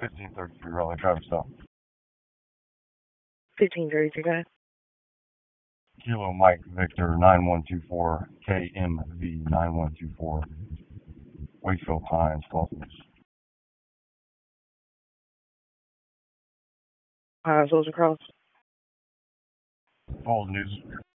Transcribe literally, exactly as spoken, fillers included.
fifteen thirty-three Raleigh, traffic stop. fifteen thirty-three, guys. Kilo Mike Victor nine one two four K M V nine one two four Wakefield Pines, Falls News. Pines, those across. Falls News.